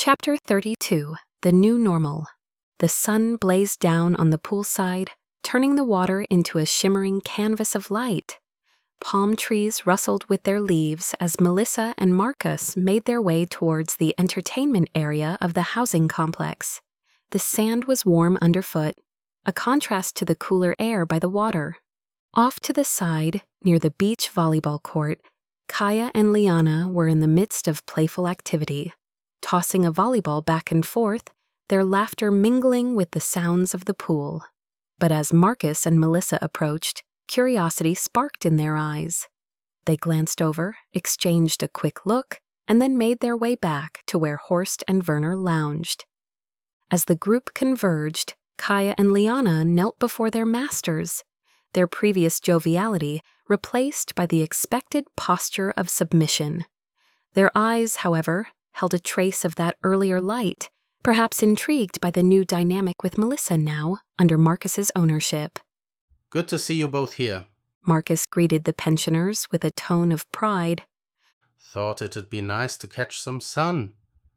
Chapter 32, The New Normal. The sun blazed down on the poolside, turning the water into a shimmering canvas of light. Palm trees rustled with their leaves as Melissa and Marcus made their way towards the entertainment area of the housing complex. The sand was warm underfoot, a contrast to the cooler air by the water. Off to the side, near the beach volleyball court, Kaya and Liana were in the midst of playful activity, tossing a volleyball back and forth, their laughter mingling with the sounds of the pool. But as Marcus and Melissa approached, curiosity sparked in their eyes. They glanced over, exchanged a quick look, and then made their way back to where Horst and Werner lounged. As the group converged, Kaya and Liana knelt before their masters, their previous joviality replaced by the expected posture of submission. Their eyes, however, held a trace of that earlier light, perhaps intrigued by the new dynamic with Melissa now, under Marcus's ownership. Good to see you both here. Marcus greeted the pensioners with a tone of pride. Thought it'd be nice to catch some sun.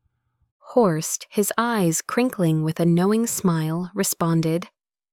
Horst, his eyes crinkling with a knowing smile, responded,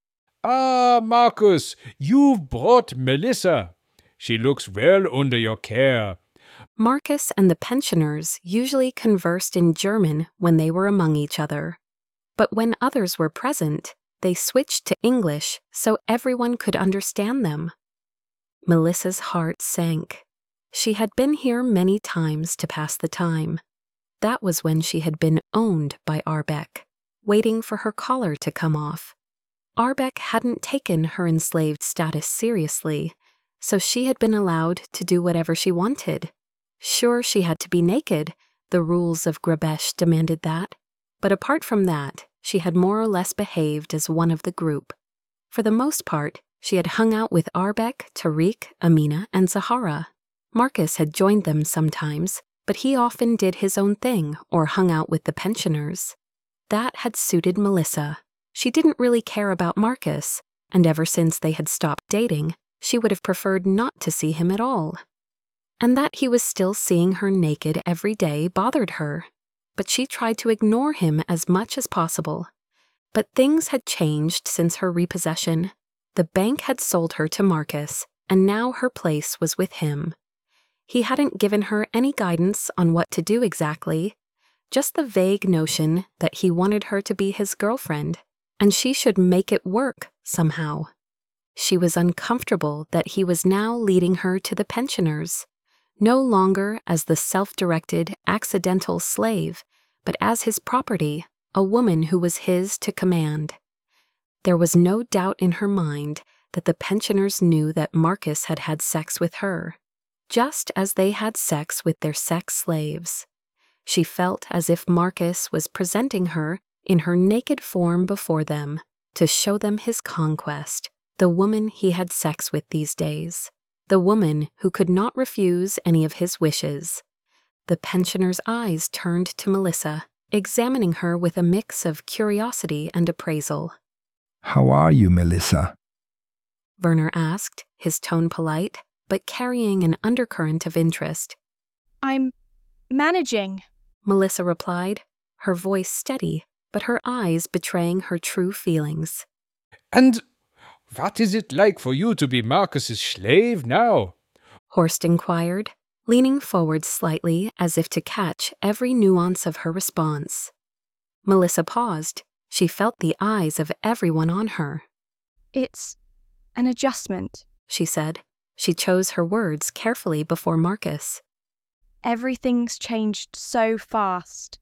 Ah, Marcus, you've brought Melissa. She looks well under your care. Marcus and the pensioners usually conversed in German when they were among each other. But when others were present, they switched to English so everyone could understand them. Melissa's heart sank. She had been here many times to pass the time. That was when she had been owned by Arbeck, waiting for her collar to come off. Arbeck hadn't taken her enslaved status seriously, so she had been allowed to do whatever she wanted. Sure, she had to be naked. The rules of Grabesh demanded that. But apart from that, she had more or less behaved as one of the group. For the most part, she had hung out with Arbeck, Tariq, Amina, and Zahara. Marcus had joined them sometimes, but he often did his own thing or hung out with the pensioners. That had suited Melissa. She didn't really care about Marcus, and ever since they had stopped dating, she would have preferred not to see him at all. And that he was still seeing her naked every day bothered her, but she tried to ignore him as much as possible. But things had changed since her repossession. The bank had sold her to Marcus, and now her place was with him. He hadn't given her any guidance on what to do exactly, just the vague notion that he wanted her to be his girlfriend, and she should make it work somehow. She was uncomfortable that he was now leading her to the pensioners, no longer as the self-directed, accidental slave, but as his property, a woman who was his to command. There was no doubt in her mind that the pensioners knew that Marcus had had sex with her, just as they had sex with their sex slaves. She felt as if Marcus was presenting her in her naked form before them to show them his conquest, the woman he had sex with these days, the woman who could not refuse any of his wishes. The pensioner's eyes turned to Melissa, examining her with a mix of curiosity and appraisal. How are you, Melissa? Werner asked, his tone polite, but carrying an undercurrent of interest. I'm managing, Melissa replied, her voice steady, but her eyes betraying her true feelings. And what is it like for you to be Marcus's slave now? Horst inquired, leaning forward slightly as if to catch every nuance of her response. Melissa paused. She felt the eyes of everyone on her. It's an adjustment, she said. She chose her words carefully before Marcus. Everything's changed so fast.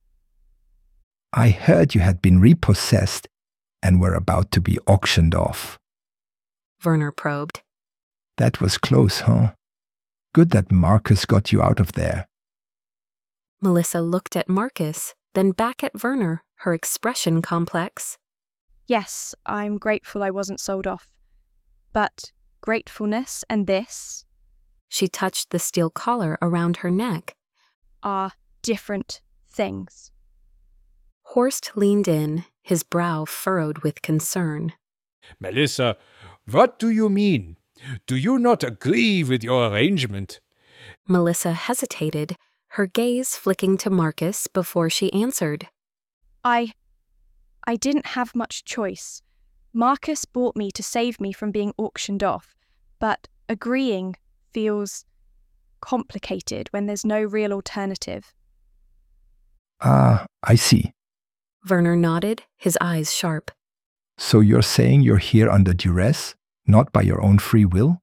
I heard you had been repossessed and were about to be auctioned off. Werner probed. That was close, huh? Good that Marcus got you out of there. Melissa looked at Marcus, then back at Werner, her expression complex. Yes, I'm grateful I wasn't sold off. But gratefulness and this, she touched the steel collar around her neck, are different things. Horst leaned in, his brow furrowed with concern. Melissa, what do you mean? Do you not agree with your arrangement? Melissa hesitated, her gaze flicking to Marcus before she answered. I didn't have much choice. Marcus bought me to save me from being auctioned off, but agreeing feels complicated when there's no real alternative. I see. Werner nodded, his eyes sharp. So you're saying you're here under duress, not by your own free will?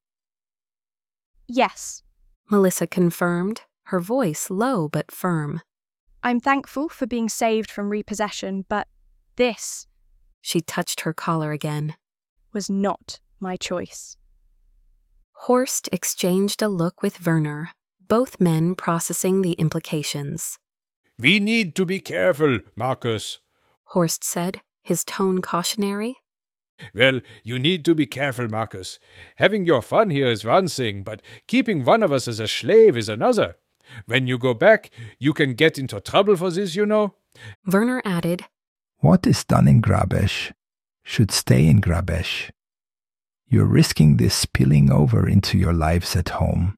Yes, Melissa confirmed, her voice low but firm. I'm thankful for being saved from repossession, but this She touched her collar again. was not my choice. Horst exchanged a look with Werner, both men processing the implications. We need to be careful, Marcus. Horst said, his tone cautionary. Well, you need to be careful, Marcus. Having your fun here is one thing, but keeping one of us as a slave is another. When you go back, you can get into trouble for this, you know. Werner added, What is done in Grabesh should stay in Grabesh. You're risking this spilling over into your lives at home.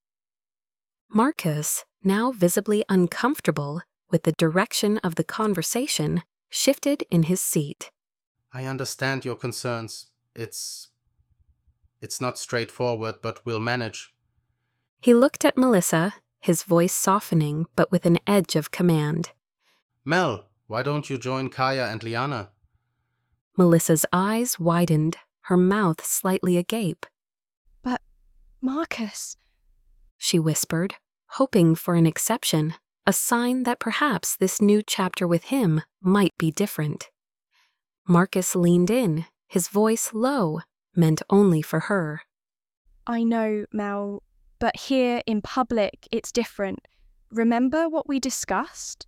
Marcus, now visibly uncomfortable with the direction of the conversation, shifted in his seat. I understand your concerns. It's not straightforward, but we'll manage. He looked at Melissa, his voice softening but with an edge of command. Mel, why don't you join Kaya and Liana? Melissa's eyes widened, her mouth slightly agape. But, Marcus, She whispered, hoping for an exception, a sign that perhaps this new chapter with him might be different. Marcus leaned in, his voice low, meant only for her. I know, Mel, but here in public it's different. Remember what we discussed?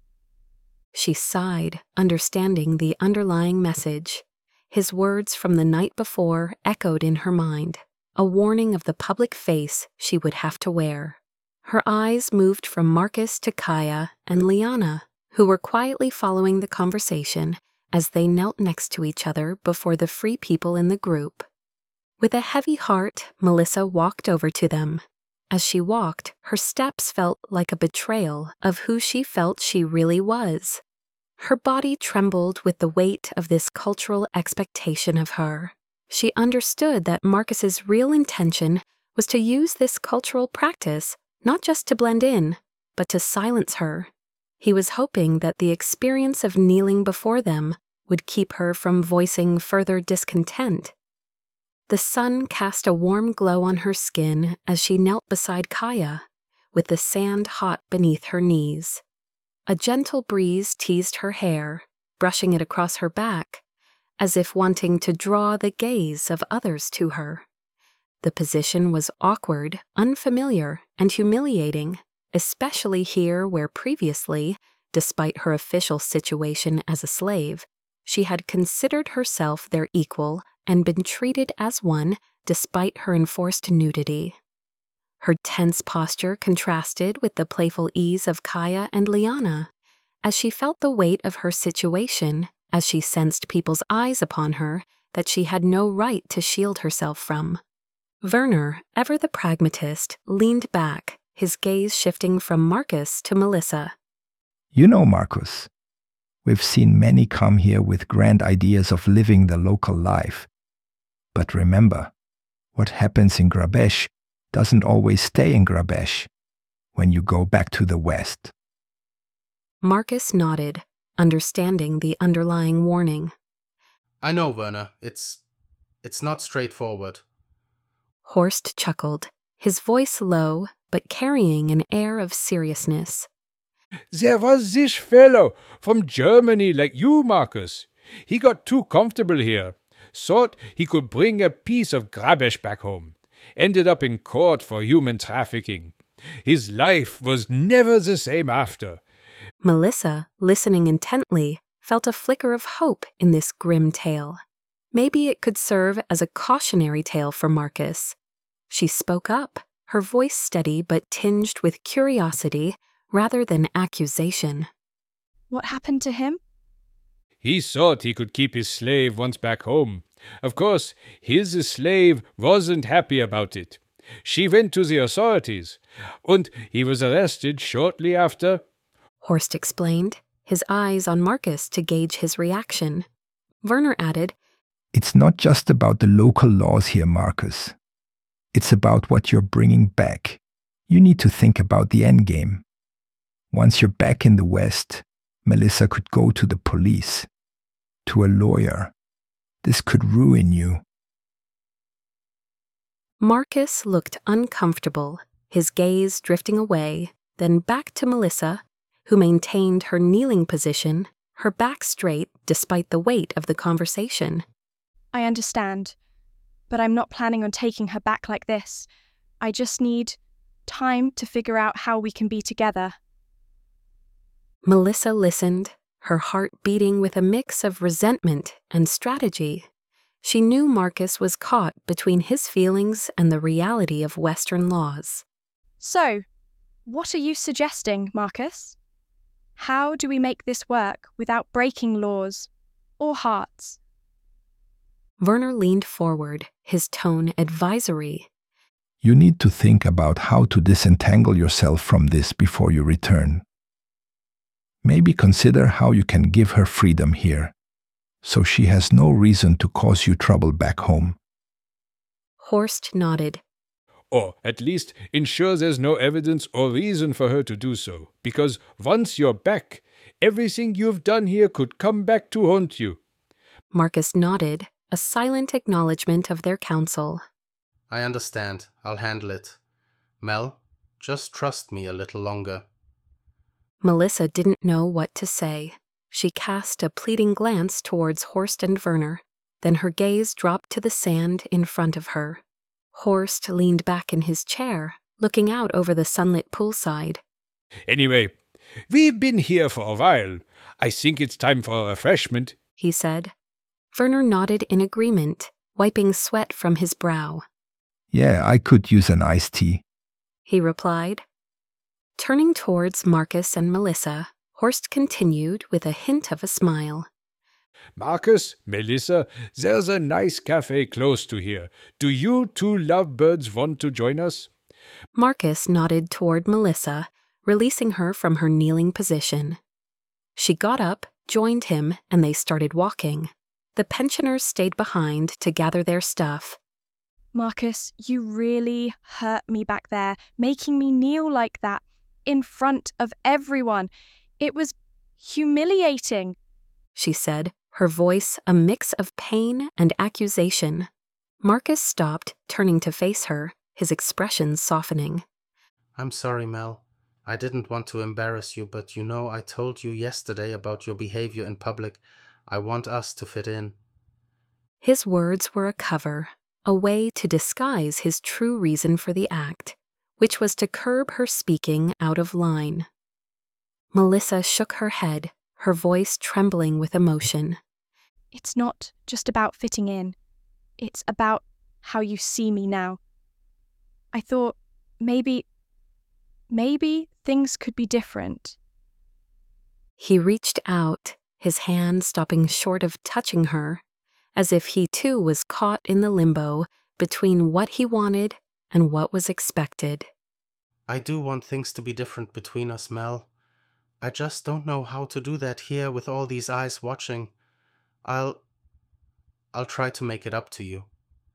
She sighed, understanding the underlying message. His words from the night before echoed in her mind, a warning of the public face she would have to wear. Her eyes moved from Marcus to Kaya and Liana, who were quietly following the conversation as they knelt next to each other before the free people in the group. With a heavy heart, Melissa walked over to them. As she walked, her steps felt like a betrayal of who she felt she really was. Her body trembled with the weight of this cultural expectation of her. She understood that Marcus's real intention was to use this cultural practice not just to blend in, but to silence her. He was hoping that the experience of kneeling before them would keep her from voicing further discontent. The sun cast a warm glow on her skin as she knelt beside Kaya, with the sand hot beneath her knees. A gentle breeze teased her hair, brushing it across her back, as if wanting to draw the gaze of others to her. The position was awkward, unfamiliar, and humiliating, especially here where previously, despite her official situation as a slave, she had considered herself their equal and been treated as one despite her enforced nudity. Her tense posture contrasted with the playful ease of Kaya and Liana, as she felt the weight of her situation, as she sensed people's eyes upon her that she had no right to shield herself from. Werner, ever the pragmatist, leaned back, his gaze shifting from Marcus to Melissa. You know, Marcus, we've seen many come here with grand ideas of living the local life. But remember, what happens in Grabesh doesn't always stay in Grabesh when you go back to the West. Marcus nodded, understanding the underlying warning. I know, Werner. It's not straightforward. Horst chuckled, his voice low, but carrying an air of seriousness. There was this fellow from Germany like you, Marcus. He got too comfortable here. Thought he could bring a piece of Grabesh back home. Ended up in court for human trafficking. His life was never the same after. Melissa, listening intently, felt a flicker of hope in this grim tale. Maybe it could serve as a cautionary tale for Marcus. She spoke up, her voice steady but tinged with curiosity rather than accusation. What happened to him? He thought he could keep his slave once back home. Of course, his slave wasn't happy about it. She went to the authorities, and he was arrested shortly after. Horst explained, his eyes on Marcus to gauge his reaction. Werner added, It's not just about the local laws here, Marcus. It's about what you're bringing back. You need to think about the end game. Once you're back in the West, Melissa could go to the police, to a lawyer. This could ruin you. Marcus looked uncomfortable, his gaze drifting away, then back to Melissa, who maintained her kneeling position, her back straight despite the weight of the conversation. I understand, but I'm not planning on taking her back like this. I just need time to figure out how we can be together. Melissa listened, her heart beating with a mix of resentment and strategy. She knew Marcus was caught between his feelings and the reality of Western laws. So, what are you suggesting, Marcus? How do we make this work without breaking laws or hearts? Werner leaned forward, his tone advisory. You need to think about how to disentangle yourself from this before you return. Maybe consider how you can give her freedom here, so she has no reason to cause you trouble back home. Horst nodded. Or at least ensure there's no evidence or reason for her to do so, because once you're back, everything you've done here could come back to haunt you. Marcus nodded, a silent acknowledgement of their counsel. I understand. I'll handle it. Mel, just trust me a little longer. Melissa didn't know what to say. She cast a pleading glance towards Horst and Werner, then her gaze dropped to the sand in front of her. Horst leaned back in his chair, looking out over the sunlit poolside. Anyway, we've been here for a while. I think it's time for a refreshment, he said. Werner nodded in agreement, wiping sweat from his brow. Yeah, I could use an iced tea, he replied. Turning towards Marcus and Melissa, Horst continued with a hint of a smile. Marcus, Melissa, there's a nice cafe close to here. Do you two lovebirds want to join us? Marcus nodded toward Melissa, releasing her from her kneeling position. She got up, joined him, and they started walking. The pensioners stayed behind to gather their stuff. Marcus, you really hurt me back there, making me kneel like that, in front of everyone. It was humiliating, she said, her voice a mix of pain and accusation. Marcus stopped, turning to face her, his expression softening. I'm sorry, Mel. I didn't want to embarrass you, but you know I told you yesterday about your behavior in public. I want us to fit in. His words were a cover, a way to disguise his true reason for the act, which was to curb her speaking out of line. Melissa shook her head, her voice trembling with emotion. It's not just about fitting in. It's about how you see me now. I thought maybe things could be different. He reached out, his hand stopping short of touching her, as if he too was caught in the limbo between what he wanted and what was expected. I do want things to be different between us, Mel. I just don't know how to do that here with all these eyes watching. I'll try to make it up to you.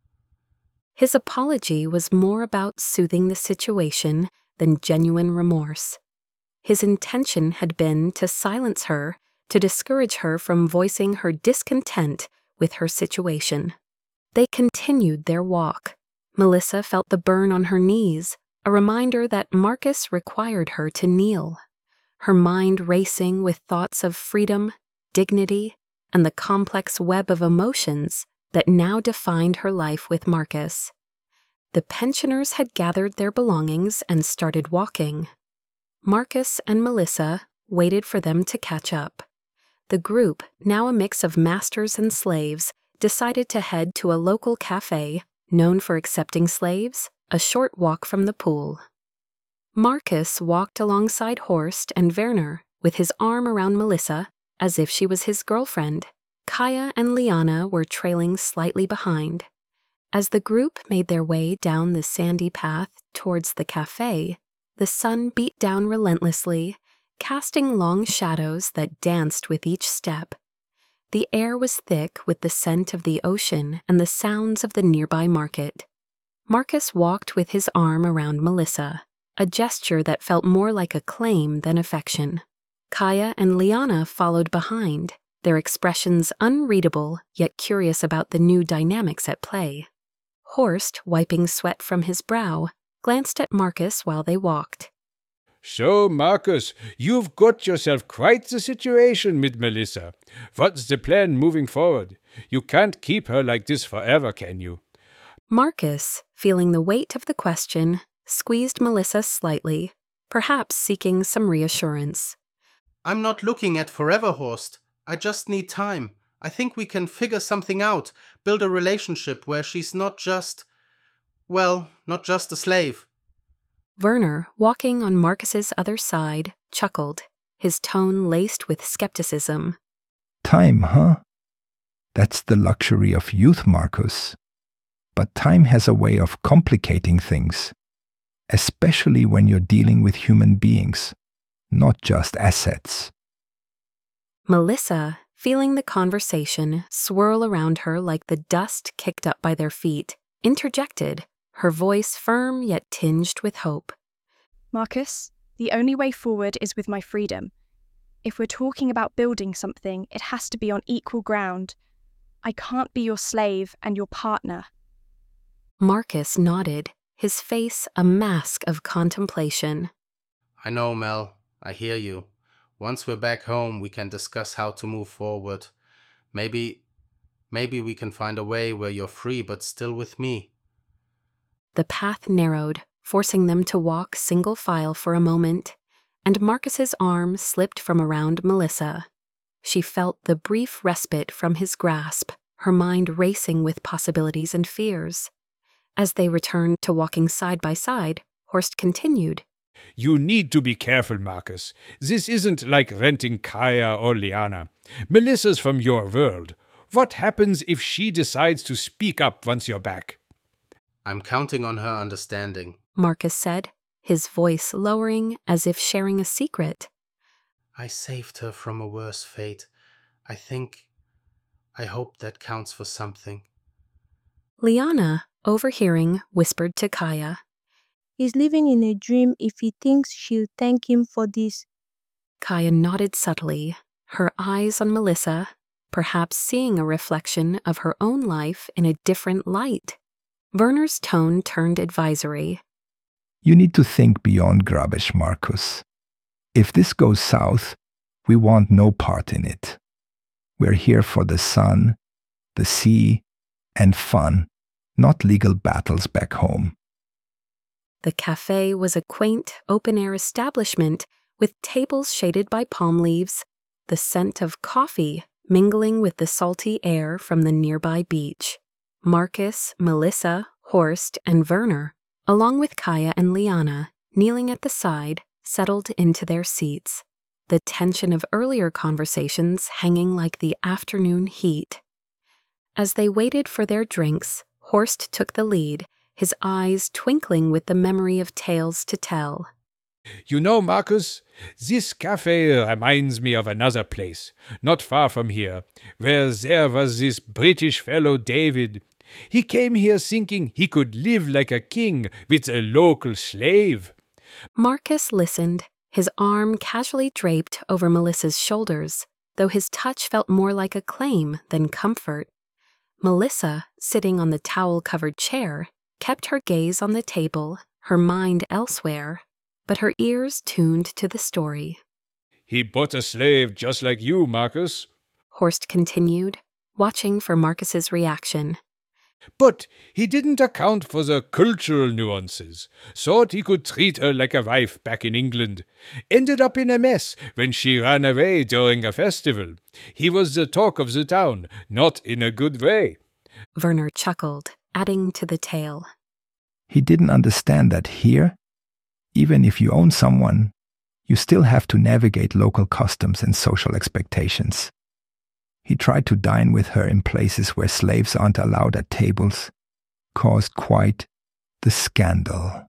His apology was more about soothing the situation than genuine remorse. His intention had been to silence her, to discourage her from voicing her discontent with her situation. They continued their walk. Melissa felt the burn on her knees, a reminder that Marcus required her to kneel. Her mind racing with thoughts of freedom, dignity, and the complex web of emotions that now defined her life with Marcus. The pensioners had gathered their belongings and started walking. Marcus and Melissa waited for them to catch up. The group, now a mix of masters and slaves, decided to head to a local cafe known for accepting slaves, a short walk from the pool. Marcus walked alongside Horst and Werner, with his arm around Melissa, as if she was his girlfriend. Kaya and Liana were trailing slightly behind. As the group made their way down the sandy path towards the cafe, the sun beat down relentlessly, casting long shadows that danced with each step. The air was thick with the scent of the ocean and the sounds of the nearby market. Marcus walked with his arm around Melissa, a gesture that felt more like a claim than affection. Kaya and Liana followed behind, their expressions unreadable yet curious about the new dynamics at play. Horst, wiping sweat from his brow, glanced at Marcus while they walked. So, Marcus, you've got yourself quite the situation with Melissa. What's the plan moving forward? You can't keep her like this forever, can you? Marcus, feeling the weight of the question, squeezed Melissa slightly, perhaps seeking some reassurance. I'm not looking at forever, Horst. I just need time. I think we can figure something out, build a relationship where she's not just a slave. Werner, walking on Marcus's other side, chuckled, his tone laced with skepticism. Time, huh? That's the luxury of youth, Marcus. But time has a way of complicating things, especially when you're dealing with human beings, not just assets. Melissa, feeling the conversation swirl around her like the dust kicked up by their feet, interjected, her voice firm yet tinged with hope. Marcus, the only way forward is with my freedom. If we're talking about building something, it has to be on equal ground. I can't be your slave and your partner. Marcus nodded, his face a mask of contemplation. I know, Mel. I hear you. Once we're back home, we can discuss how to move forward. Maybe we can find a way where you're free but still with me. The path narrowed, forcing them to walk single file for a moment, and Marcus's arm slipped from around Melissa. She felt the brief respite from his grasp, her mind racing with possibilities and fears. As they returned to walking side by side, Horst continued. You need to be careful, Marcus. This isn't like renting Kaya or Liana. Melissa's from your world. What happens if she decides to speak up once you're back? I'm counting on her understanding, Marcus said, his voice lowering as if sharing a secret. I saved her from a worse fate. I hope that counts for something. Liana, overhearing, whispered to Kaya. He's living in a dream if he thinks she'll thank him for this. Kaya nodded subtly, her eyes on Melissa, perhaps seeing a reflection of her own life in a different light. Werner's tone turned advisory. You need to think beyond Grabesh, Marcus. If this goes south, we want no part in it. We're here for the sun, the sea, and fun, not legal battles back home. The cafe was a quaint, open-air establishment with tables shaded by palm leaves, the scent of coffee mingling with the salty air from the nearby beach. Marcus, Melissa, Horst, and Werner, along with Kaya and Liana, kneeling at the side, settled into their seats, the tension of earlier conversations hanging like the afternoon heat. As they waited for their drinks, Horst took the lead, his eyes twinkling with the memory of tales to tell. You know, Marcus, this cafe reminds me of another place, not far from here, where there was this British fellow David. He came here thinking he could live like a king with a local slave. Marcus listened, his arm casually draped over Melissa's shoulders, though his touch felt more like a claim than comfort. Melissa, sitting on the towel-covered chair, kept her gaze on the table, her mind elsewhere, but her ears tuned to the story. He bought a slave just like you, Marcus, Horst continued, watching for Marcus's reaction. But he didn't account for the cultural nuances. Thought he could treat her like a wife back in England. Ended up in a mess when she ran away during a festival. He was the talk of the town, not in a good way. Werner chuckled, adding to the tale. He didn't understand that here, even if you own someone, you still have to navigate local customs and social expectations. He tried to dine with her in places where slaves aren't allowed at tables, caused quite the scandal.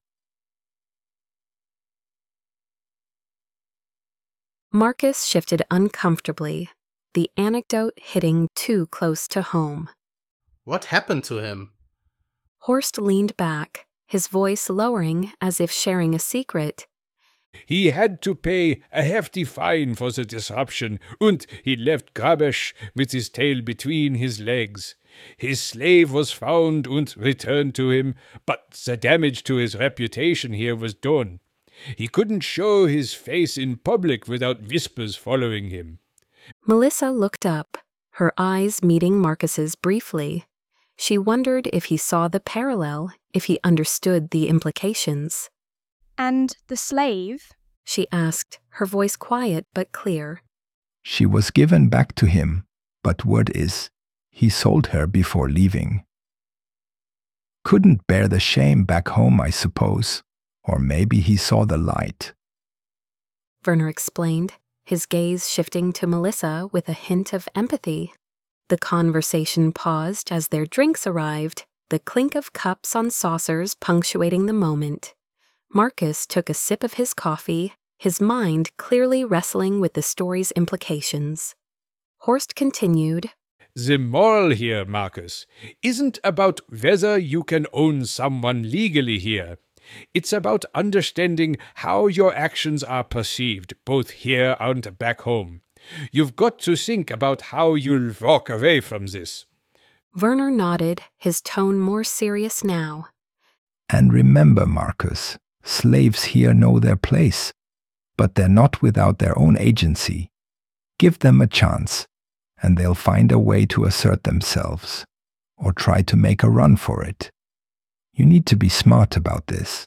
Marcus shifted uncomfortably, the anecdote hitting too close to home. What happened to him? Horst leaned back, his voice lowering as if sharing a secret. He had to pay a hefty fine for the disruption, and he left Grabesch with his tail between his legs. His slave was found and returned to him, but the damage to his reputation here was done. He couldn't show his face in public without whispers following him. Melissa looked up, her eyes meeting Marcus's briefly. She wondered if he saw the parallel, if he understood the implications. And the slave? She asked, her voice quiet but clear. She was given back to him, but word is, he sold her before leaving. Couldn't bear the shame back home, I suppose. Or maybe he saw the light. Werner explained, his gaze shifting to Melissa with a hint of empathy. The conversation paused as their drinks arrived, the clink of cups on saucers punctuating the moment. Marcus took a sip of his coffee, his mind clearly wrestling with the story's implications. Horst continued, The moral here, Marcus, isn't about whether you can own someone legally here. It's about understanding how your actions are perceived, both here and back home. You've got to think about how you'll walk away from this. Werner nodded, his tone more serious now. And remember, Marcus, slaves here know their place, but they're not without their own agency. Give them a chance, and they'll find a way to assert themselves, or try to make a run for it. You need to be smart about this.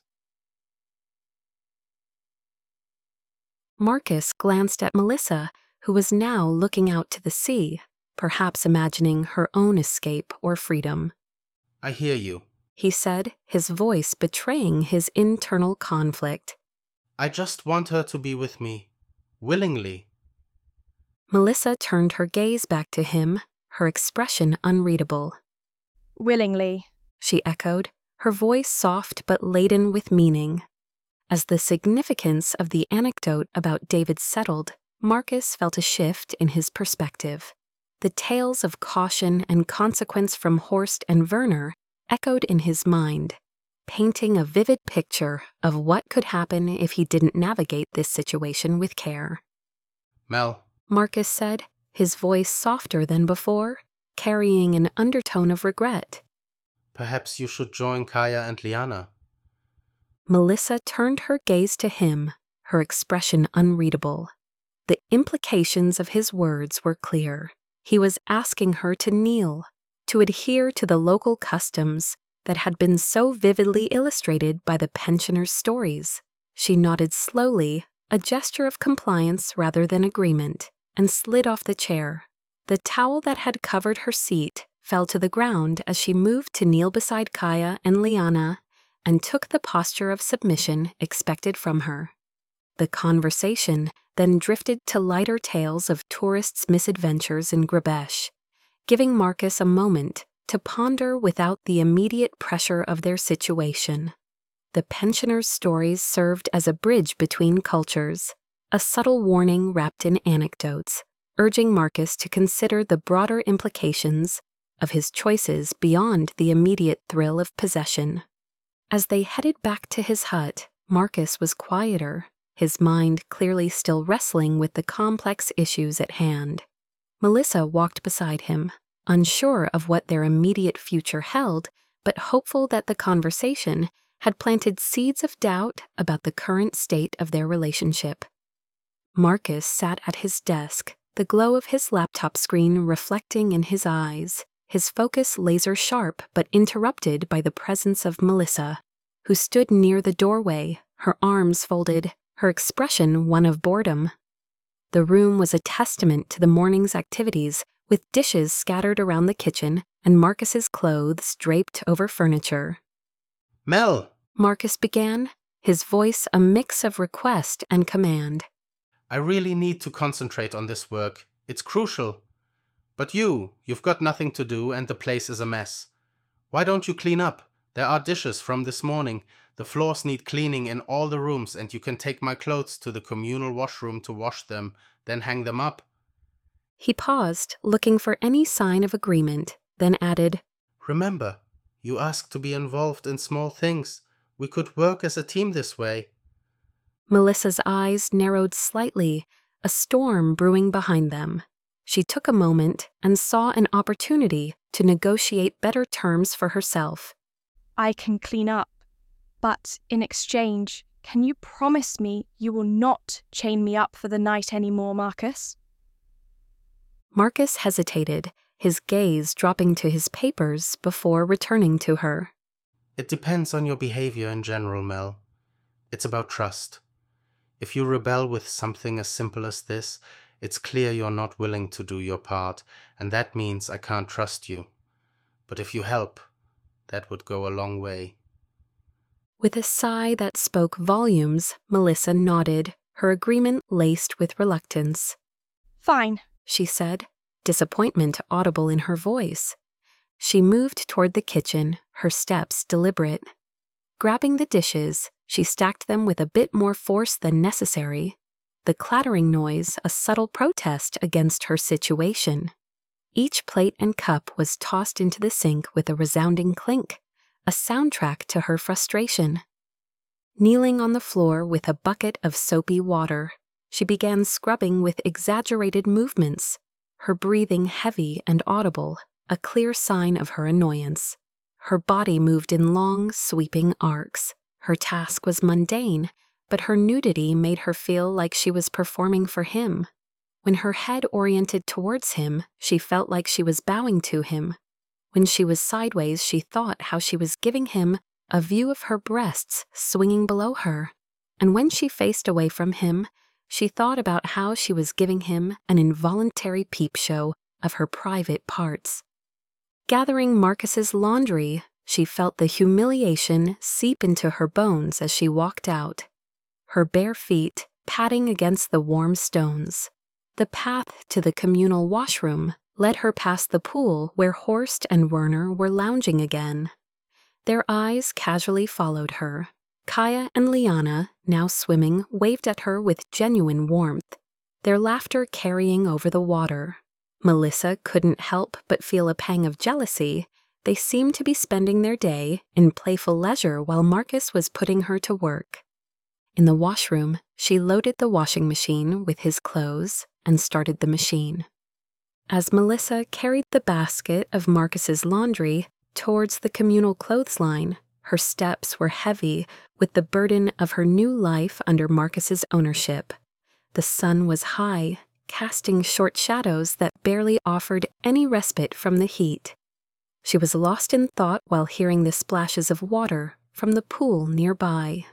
Marcus glanced at Melissa, who was now looking out to the sea, perhaps imagining her own escape or freedom. I hear you, He said, his voice betraying his internal conflict. I just want her to be with me, willingly. Melissa turned her gaze back to him, her expression unreadable. Willingly. She echoed, her voice soft but laden with meaning. As the significance of the anecdote about David settled, Marcus felt a shift in his perspective. The tales of caution and consequence from Horst and Werner echoed in his mind, painting a vivid picture of what could happen if he didn't navigate this situation with care. Mel, Marcus said, his voice softer than before, carrying an undertone of regret. perhaps you should join Kaya and Liana. Melissa turned her gaze to him, her expression unreadable. The implications of his words were clear. He was asking her to kneel, to adhere to the local customs that had been so vividly illustrated by the pensioners' stories. She nodded slowly, a gesture of compliance rather than agreement, and slid off the chair. The towel that had covered her seat fell to the ground as she moved to kneel beside Kaya and Liana and took the posture of submission expected from her. The conversation then drifted to lighter tales of tourists' misadventures in Grabesch, giving Marcus a moment to ponder without the immediate pressure of their situation. The pensioners' stories served as a bridge between cultures, a subtle warning wrapped in anecdotes, urging Marcus to consider the broader implications of his choices beyond the immediate thrill of possession. As they headed back to his hut, Marcus was quieter, his mind clearly still wrestling with the complex issues at hand. Melissa walked beside him, unsure of what their immediate future held, but hopeful that the conversation had planted seeds of doubt about the current state of their relationship. Marcus sat at his desk, the glow of his laptop screen reflecting in his eyes, his focus laser-sharp but interrupted by the presence of Melissa, who stood near the doorway, her arms folded, her expression one of boredom. The room was a testament to the morning's activities, with dishes scattered around the kitchen and Marcus's clothes draped over furniture. Mel, Marcus began, his voice a mix of request and command. I really need to concentrate on this work. It's crucial. But you've got nothing to do and the place is a mess. Why don't you clean up? There are dishes from this morning. The floors need cleaning in all the rooms, and you can take my clothes to the communal washroom to wash them, then hang them up. He paused, looking for any sign of agreement, then added, Remember, you asked to be involved in small things. We could work as a team this way. Melissa's eyes narrowed slightly, a storm brewing behind them. She took a moment and saw an opportunity to negotiate better terms for herself. I can clean up, but in exchange, can you promise me you will not chain me up for the night anymore, Marcus? Marcus hesitated, his gaze dropping to his papers before returning to her. It depends on your behavior in general, Mel. It's about trust. If you rebel with something as simple as this, it's clear you're not willing to do your part, and that means I can't trust you. But if you help, that would go a long way. With a sigh that spoke volumes, Melissa nodded, her agreement laced with reluctance. Fine, She said, disappointment audible in her voice. She moved toward the kitchen, her steps deliberate. Grabbing the dishes, she stacked them with a bit more force than necessary, the clattering noise a subtle protest against her situation. Each plate and cup was tossed into the sink with a resounding clink, a soundtrack to her frustration. Kneeling on the floor with a bucket of soapy water, she began scrubbing with exaggerated movements, her breathing heavy and audible, a clear sign of her annoyance. Her body moved in long, sweeping arcs. Her task was mundane, but her nudity made her feel like she was performing for him. When her head oriented towards him, she felt like she was bowing to him. When she was sideways, she thought how she was giving him a view of her breasts swinging below her. And when she faced away from him, she thought about how she was giving him an involuntary peep show of her private parts. Gathering Marcus's laundry, she felt the humiliation seep into her bones as she walked out, her bare feet patting against the warm stones. The path to the communal washroom led her past the pool where Horst and Werner were lounging again. Their eyes casually followed her. Kaya and Liana, now swimming, waved at her with genuine warmth, their laughter carrying over the water. Melissa couldn't help but feel a pang of jealousy. They seemed to be spending their day in playful leisure while Marcus was putting her to work. In the washroom, she loaded the washing machine with his clothes and started the machine. As Melissa carried the basket of Marcus's laundry towards the communal clothesline, her steps were heavy with the burden of her new life under Marcus's ownership. The sun was high, casting short shadows that barely offered any respite from the heat. She was lost in thought while hearing the splashes of water from the pool nearby.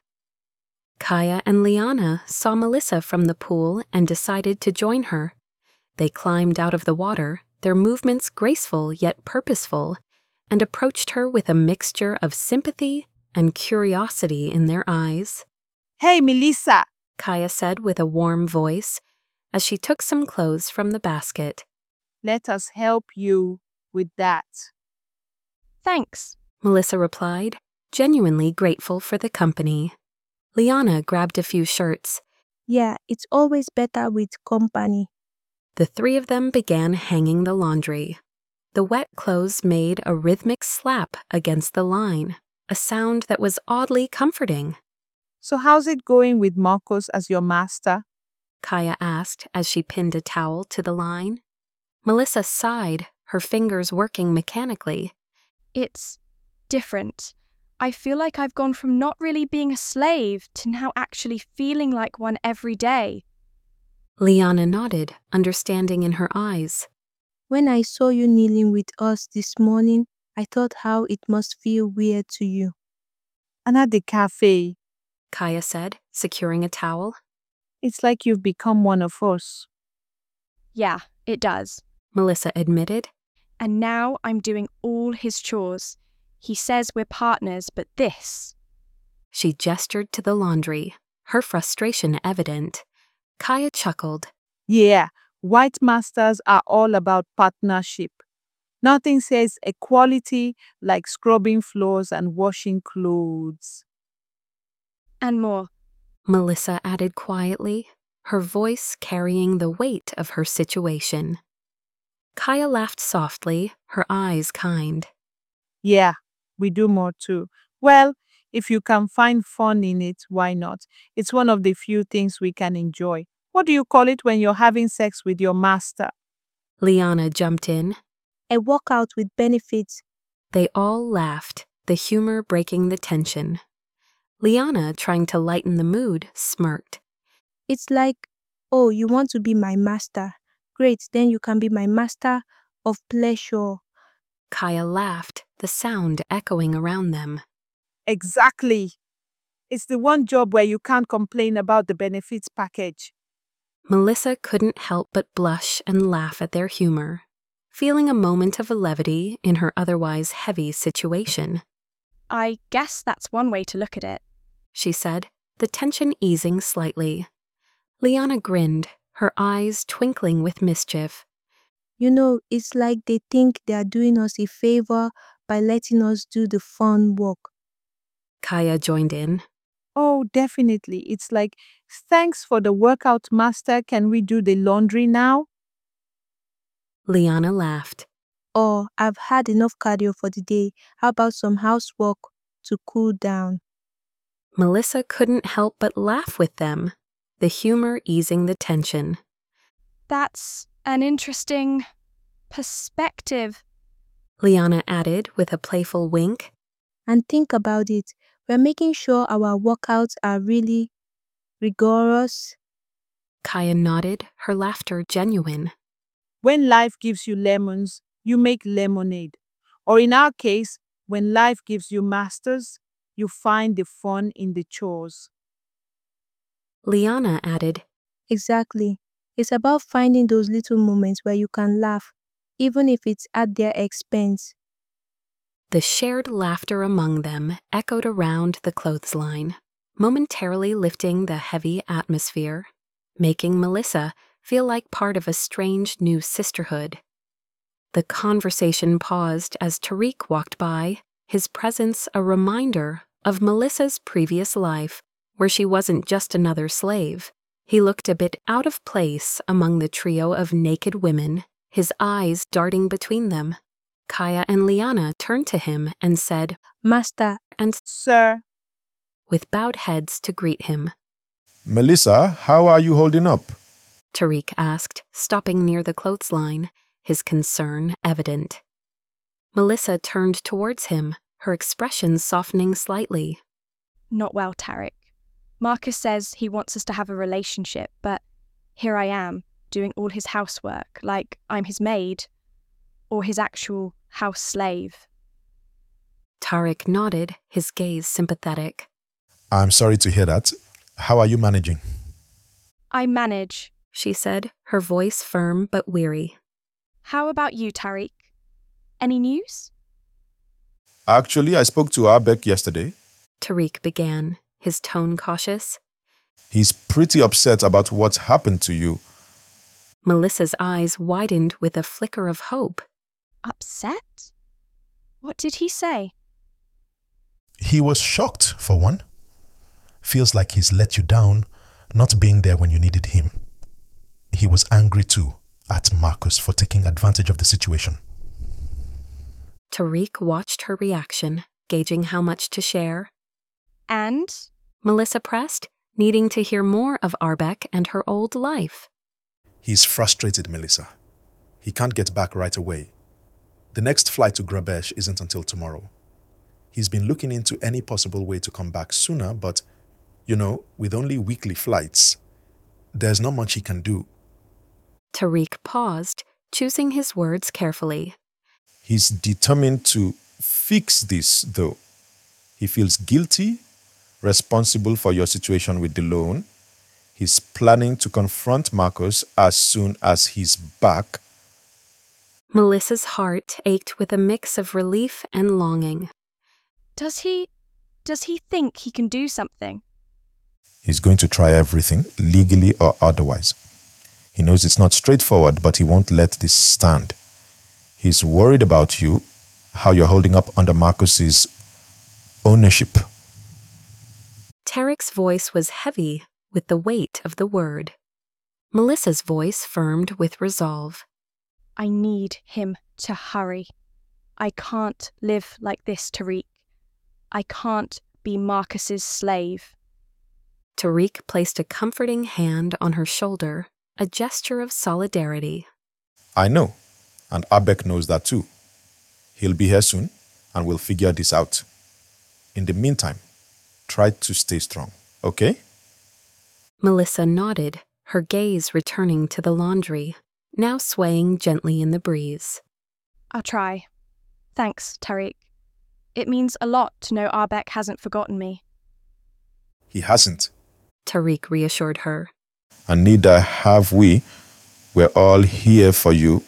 Kaya and Liana saw Melissa from the pool and decided to join her. They climbed out of the water, their movements graceful yet purposeful, and approached her with a mixture of sympathy and curiosity in their eyes. Hey, Melissa! Kaya said with a warm voice as she took some clothes from the basket. Let us help you with that. Thanks, Melissa replied, genuinely grateful for the company. Liana grabbed a few shirts. Yeah, it's always better with company. The three of them began hanging the laundry. The wet clothes made a rhythmic slap against the line, a sound that was oddly comforting. So how's it going with Marcus as your master? Kaya asked as she pinned a towel to the line. Melissa sighed, her fingers working mechanically. It's different. I feel like I've gone from not really being a slave to now actually feeling like one every day. Liana nodded, understanding in her eyes. When I saw you kneeling with us this morning, I thought how it must feel weird to you. And at the cafe, Kaya said, securing a towel. it's like you've become one of us. Yeah, it does. Melissa admitted. And now I'm doing all his chores. He says we're partners, but this... She gestured to the laundry, her frustration evident. Kaya chuckled. Yeah, white masters are all about partnership. Nothing says equality like scrubbing floors and washing clothes. And more. Melissa added quietly, her voice carrying the weight of her situation. Kaya laughed softly, her eyes kind. Yeah, we do more too. Well, if you can find fun in it, why not? It's one of the few things we can enjoy. What do you call it when you're having sex with your master? Liana jumped in. A workout with benefits. They all laughed, the humor breaking the tension. Liana, trying to lighten the mood, smirked. It's like, oh, you want to be my master. Great, then you can be my master of pleasure. Kaya laughed, the sound echoing around them. Exactly. It's the one job where you can't complain about the benefits package. Melissa couldn't help but blush and laugh at their humor, feeling a moment of levity in her otherwise heavy situation. I guess that's one way to look at it. She said, the tension easing slightly. Liana grinned, her eyes twinkling with mischief. You know, it's like they think they are doing us a favor by letting us do the fun work. Kaya joined in. Oh, definitely. It's like, thanks for the workout, master. Can we do the laundry now? Liana laughed. Or, I've had enough cardio for the day. How about some housework to cool down? Melissa couldn't help but laugh with them, the humor easing the tension. That's an interesting perspective, Liana added with a playful wink. And think about it. We're making sure our workouts are really rigorous. Kaya nodded, her laughter genuine. When life gives you lemons, you make lemonade. Or in our case, when life gives you masters, you find the fun in the chores. Liana added, Exactly. It's about finding those little moments where you can laugh, even if it's at their expense. The shared laughter among them echoed around the clothesline, momentarily lifting the heavy atmosphere, making Melissa feel like part of a strange new sisterhood. The conversation paused as Tariq walked by, his presence a reminder of Melissa's previous life, where she wasn't just another slave. He looked a bit out of place among the trio of naked women, his eyes darting between them. Kaya and Liana turned to him and said, Master, and Sir, with bowed heads to greet him. Melissa, how are you holding up? Tariq asked, stopping near the clothesline, his concern evident. Melissa turned towards him, her expression softening slightly. Not well, Tariq. Marcus says he wants us to have a relationship, but here I am, doing all his housework, like I'm his maid, or his actual house slave. Tariq nodded, his gaze sympathetic. I'm sorry to hear that. How are you managing? I manage, she said, her voice firm but weary. How about you, Tariq? Any news? Actually, I spoke to Arbeck yesterday. Tariq began, his tone cautious. He's pretty upset about what's happened to you. Melissa's eyes widened with a flicker of hope. Upset? What did he say? He was shocked, for one. Feels like he's let you down, not being there when you needed him. He was angry too at Marcus for taking advantage of the situation. Tariq watched her reaction, gauging how much to share. And? Melissa pressed, needing to hear more of Arbeck and her old life. He's frustrated, Melissa. He can't get back right away. The next flight to Grabesh isn't until tomorrow. He's been looking into any possible way to come back sooner, but, with only weekly flights, there's not much he can do. Tariq paused, choosing his words carefully. He's determined to fix this, though. He feels guilty, responsible for your situation with the loan. He's planning to confront Marcus as soon as he's back. Melissa's heart ached with a mix of relief and longing. Does he think he can do something? He's going to try everything, legally or otherwise. He knows it's not straightforward, but he won't let this stand. He's worried about you, how you're holding up under Marcus's ownership. Tarek's voice was heavy with the weight of the word. Melissa's voice firmed with resolve. I need him to hurry. I can't live like this, Tariq. I can't be Marcus's slave. Tariq placed a comforting hand on her shoulder, a gesture of solidarity. I know, and Abek knows that too. He'll be here soon, and we'll figure this out. In the meantime, try to stay strong, okay? Melissa nodded, her gaze returning to the laundry, now swaying gently in the breeze. I'll try. Thanks, Tariq. It means a lot to know Abek hasn't forgotten me. He hasn't. Tariq reassured her. And neither have we. We're all here for you.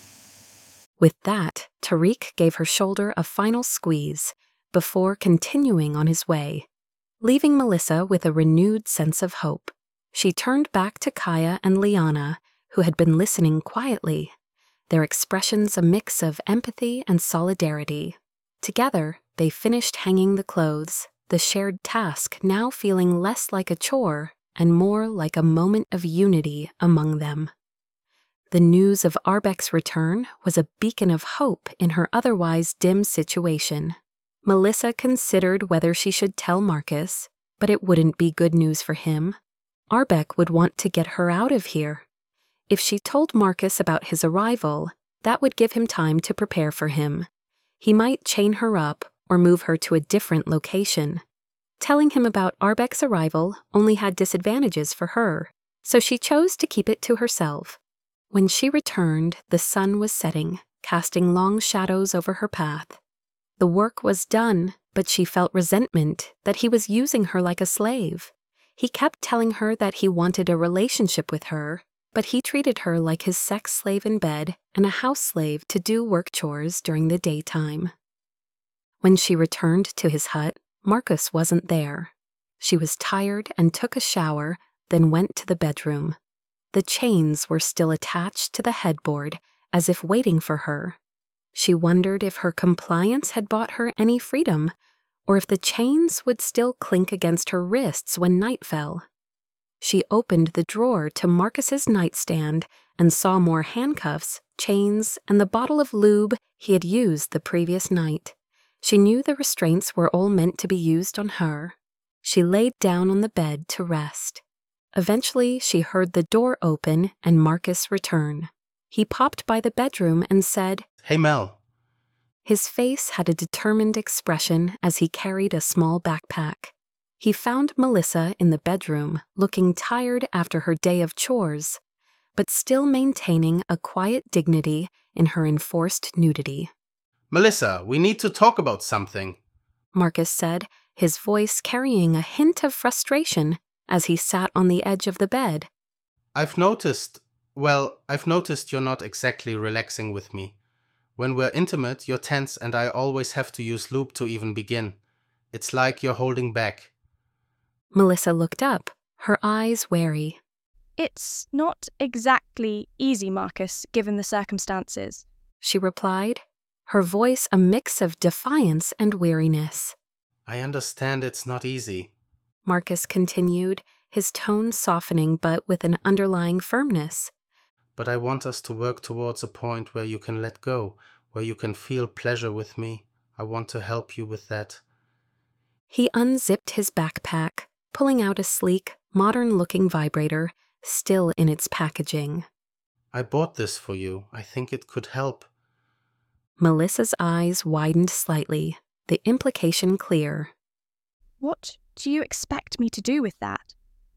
With that, Tariq gave her shoulder a final squeeze before continuing on his way, leaving Melissa with a renewed sense of hope. She turned back to Kaya and Liana, who had been listening quietly, their expressions a mix of empathy and solidarity. Together, they finished hanging the clothes, the shared task now feeling less like a chore and more like a moment of unity among them. The news of Arbek's return was a beacon of hope in her otherwise dim situation. Melissa considered whether she should tell Marcus, but it wouldn't be good news for him. Arbek would want to get her out of here. If she told Marcus about his arrival, that would give him time to prepare for him. He might chain her up or move her to a different location. Telling him about Arbek's arrival only had disadvantages for her, so she chose to keep it to herself. When she returned, the sun was setting, casting long shadows over her path. The work was done, but she felt resentment that he was using her like a slave. He kept telling her that he wanted a relationship with her, but he treated her like his sex slave in bed and a house slave to do work chores during the daytime. When she returned to his hut, Marcus wasn't there. She was tired and took a shower, then went to the bedroom. The chains were still attached to the headboard, as if waiting for her. She wondered if her compliance had bought her any freedom, or if the chains would still clink against her wrists when night fell. She opened the drawer to Marcus's nightstand and saw more handcuffs, chains, and the bottle of lube he had used the previous night. She knew the restraints were all meant to be used on her. She laid down on the bed to rest. Eventually, she heard the door open and Marcus return. He popped by the bedroom and said, "Hey, Mel." His face had a determined expression as he carried a small backpack. He found Melissa in the bedroom, looking tired after her day of chores, but still maintaining a quiet dignity in her enforced nudity. "Melissa, we need to talk about something," Marcus said, his voice carrying a hint of frustration as he sat on the edge of the bed. I've noticed you're not exactly relaxing with me. When we're intimate, you're tense and I always have to use lube to even begin. It's like you're holding back." Melissa looked up, her eyes wary. It's not exactly easy, Marcus, given the circumstances, she replied, her voice a mix of defiance and weariness. "I understand it's not easy," Marcus continued, his tone softening but with an underlying firmness. "but I want us to work towards a point where you can let go, where you can feel pleasure with me. I want to help you with that." He unzipped his backpack, pulling out a sleek, modern-looking vibrator, still in its packaging. "I bought this for you. I think it could help." Melissa's eyes widened slightly, the implication clear. What do you expect me to do with that?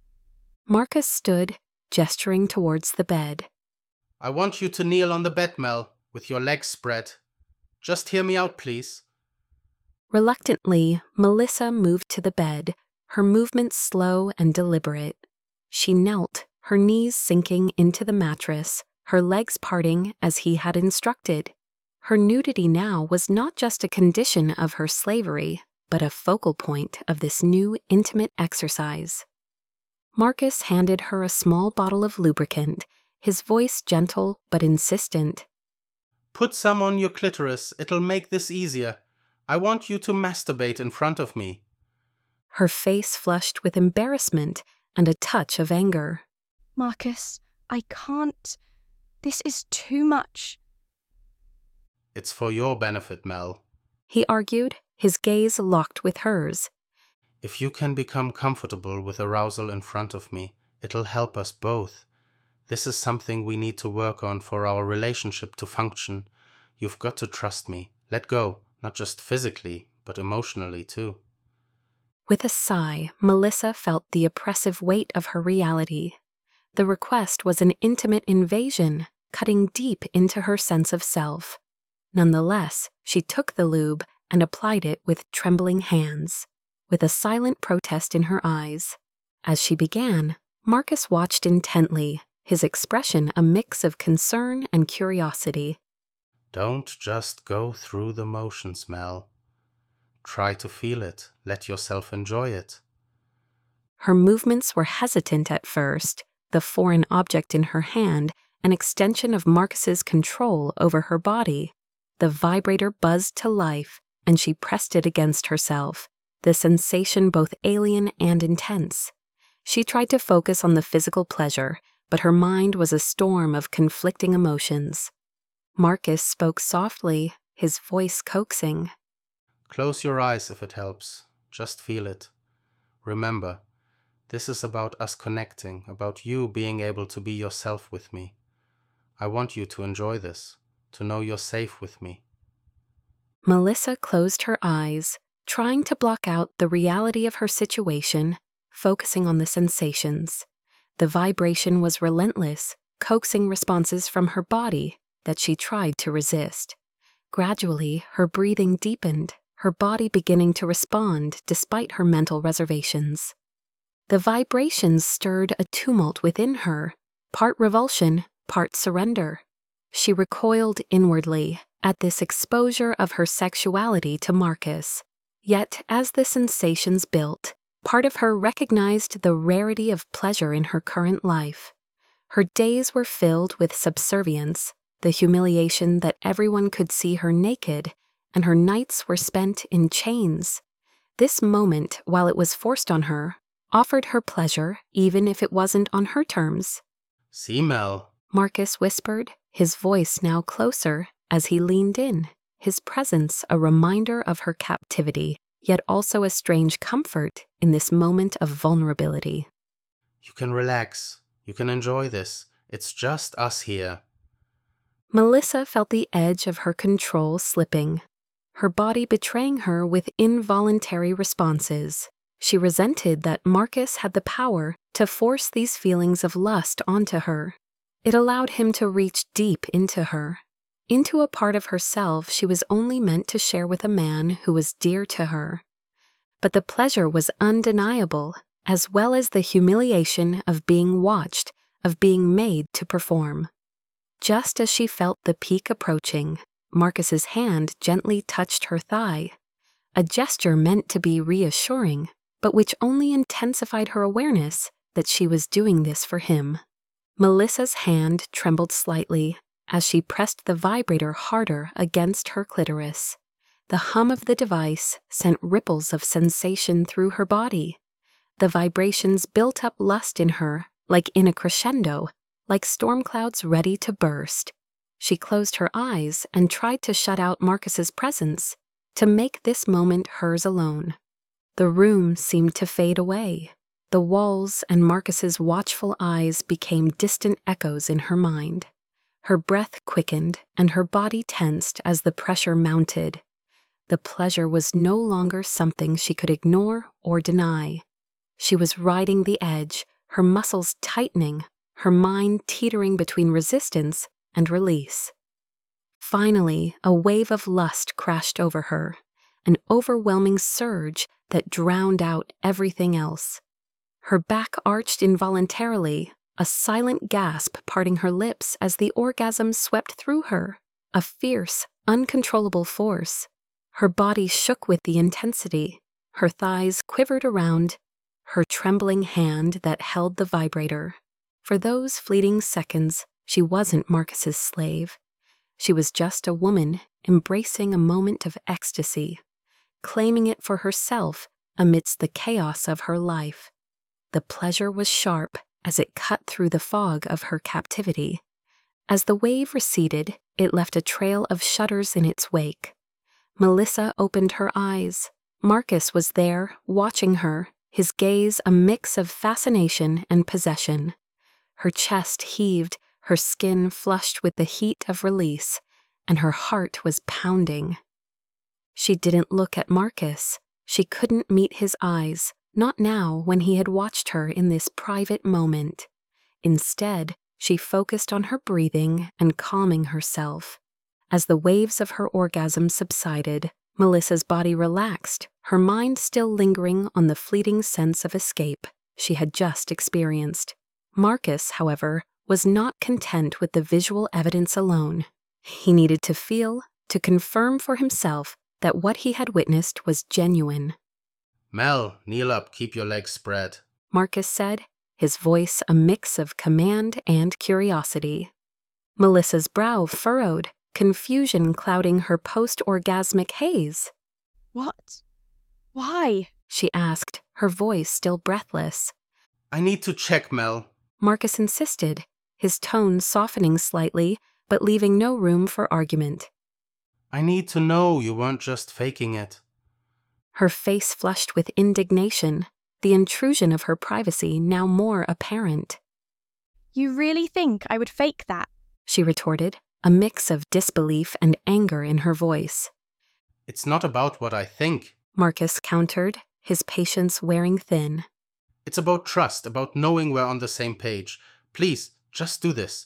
Marcus stood, gesturing towards the bed. "I want you to kneel on the bed, Mel, with your legs spread. Just hear me out, please." Reluctantly, Melissa moved to the bed, her movements slow and deliberate. She knelt, her knees sinking into the mattress, her legs parting as he had instructed. Her nudity now was not just a condition of her slavery, but a focal point of this new intimate exercise. Marcus handed her a small bottle of lubricant, his voice gentle but insistent. Put some on your clitoris. It'll make this easier. I want you to masturbate in front of me. Her face flushed with embarrassment and a touch of anger. Marcus, I can't. This is too much. It's for your benefit, Mel. He argued, his gaze locked with hers. If you can become comfortable with arousal in front of me, it'll help us both. This is something we need to work on for our relationship to function. You've got to trust me. Let go, not just physically, but emotionally too. With a sigh, Melissa felt the oppressive weight of her reality. The request was an intimate invasion, cutting deep into her sense of self. Nonetheless, she took the lube and applied it with trembling hands, with a silent protest in her eyes. As she began, Marcus watched intently, his expression a mix of concern and curiosity. Don't just go through the motions, Mel. Try to feel it. Let yourself enjoy it. Her movements were hesitant at first, the foreign object in her hand an extension of Marcus's control over her body. The vibrator buzzed to life, and she pressed it against herself, the sensation both alien and intense. She tried to focus on the physical pleasure, but her mind was a storm of conflicting emotions. Marcus spoke softly, his voice coaxing. Close your eyes if it helps. Just feel it. Remember, this is about us connecting, about you being able to be yourself with me. I want you to enjoy this, to know you're safe with me. Melissa closed her eyes, trying to block out the reality of her situation, focusing on the sensations. The vibration was relentless, coaxing responses from her body that she tried to resist. Gradually, her breathing deepened, her body beginning to respond despite her mental reservations. The vibrations stirred a tumult within her, part revulsion, part surrender. She recoiled inwardly at this exposure of her sexuality to Marcus. Yet, as the sensations built, part of her recognized the rarity of pleasure in her current life. Her days were filled with subservience, the humiliation that everyone could see her naked, and her nights were spent in chains. This moment, while it was forced on her, offered her pleasure even if it wasn't on her terms. See, Mel, Marcus whispered, his voice now closer as he leaned in, his presence a reminder of her captivity, yet also a strange comfort in this moment of vulnerability. you can relax. You can enjoy this. It's just us here. Melissa felt the edge of her control slipping, her body betraying her with involuntary responses. She resented that Marcus had the power to force these feelings of lust onto her. It allowed him to reach deep into her, into a part of herself she was only meant to share with a man who was dear to her. But the pleasure was undeniable, as well as the humiliation of being watched, of being made to perform. Just as she felt the peak approaching, Marcus's hand gently touched her thigh, a gesture meant to be reassuring, but which only intensified her awareness that she was doing this for him. Melissa's hand trembled slightly as she pressed the vibrator harder against her clitoris. The hum of the device sent ripples of sensation through her body. The vibrations built up lust in her, like in a crescendo, like storm clouds ready to burst. She closed her eyes and tried to shut out Marcus's presence, to make this moment hers alone. The room seemed to fade away. The walls and Marcus's watchful eyes became distant echoes in her mind. Her breath quickened and her body tensed as the pressure mounted. The pleasure was no longer something she could ignore or deny. She was riding the edge, her muscles tightening, her mind teetering between resistance and release. Finally, a wave of lust crashed over her, an overwhelming surge that drowned out everything else. Her back arched involuntarily, a silent gasp parting her lips as the orgasm swept through her, a fierce, uncontrollable force. Her body shook with the intensity, her thighs quivered around, her trembling hand that held the vibrator. For those fleeting seconds, she wasn't Marcus's slave. She was just a woman embracing a moment of ecstasy, claiming it for herself amidst the chaos of her life. The pleasure was sharp as it cut through the fog of her captivity. As the wave receded, it left a trail of shudders in its wake. Melissa opened her eyes. Marcus was there, watching her, his gaze a mix of fascination and possession. Her chest heaved, her skin flushed with the heat of release, and her heart was pounding. She didn't look at Marcus. She couldn't meet his eyes, not now when he had watched her in this private moment. Instead, she focused on her breathing and calming herself. As the waves of her orgasm subsided, Melissa's body relaxed, her mind still lingering on the fleeting sense of escape she had just experienced. Marcus, however, was not content with the visual evidence alone. He needed to feel, to confirm for himself that what he had witnessed was genuine. Mel, kneel up, keep your legs spread, Marcus said, his voice a mix of command and curiosity. Melissa's brow furrowed, confusion clouding her post-orgasmic haze. What? Why? She asked, her voice still breathless. I need to check, Mel. Marcus insisted, his tone softening slightly, but leaving no room for argument. I need to know you weren't just faking it. Her face flushed with indignation, the intrusion of her privacy now more apparent. You really think I would fake that? She retorted, a mix of disbelief and anger in her voice. It's not about what I think, Marcus countered, his patience wearing thin. It's about trust, about knowing we're on the same page. Please, just do this.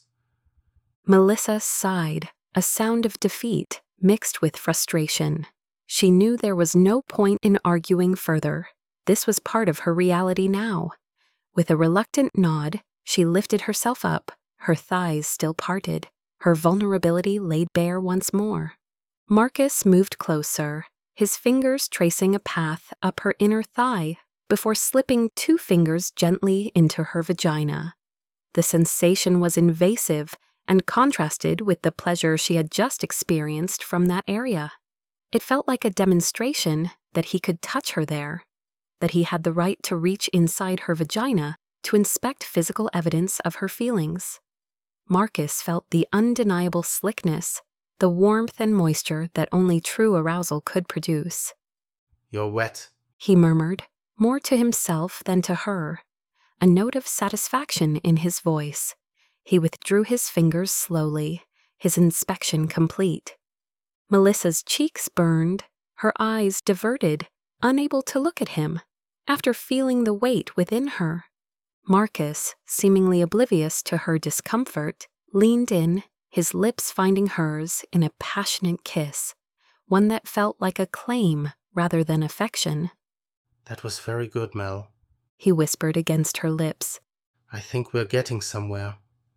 Melissa sighed, a sound of defeat mixed with frustration. She knew there was no point in arguing further. This was part of her reality now. With a reluctant nod, she lifted herself up, her thighs still parted, her vulnerability laid bare once more. Marcus moved closer, his fingers tracing a path up her inner thigh before slipping 2 fingers gently into her vagina. The sensation was invasive and contrasted with the pleasure she had just experienced from that area. It felt like a demonstration that he could touch her there, that he had the right to reach inside her vagina to inspect physical evidence of her feelings. Marcus felt the undeniable slickness, the warmth and moisture that only true arousal could produce. You're wet, he murmured, more to himself than to her, a note of satisfaction in his voice. He withdrew his fingers slowly, his inspection complete. Melissa's cheeks burned, her eyes diverted, unable to look at him, after feeling the weight within her. Marcus, seemingly oblivious to her discomfort, leaned in, his lips finding hers in a passionate kiss, one that felt like a claim rather than affection. That was very good, Mel, he whispered against her lips. I think we're getting somewhere.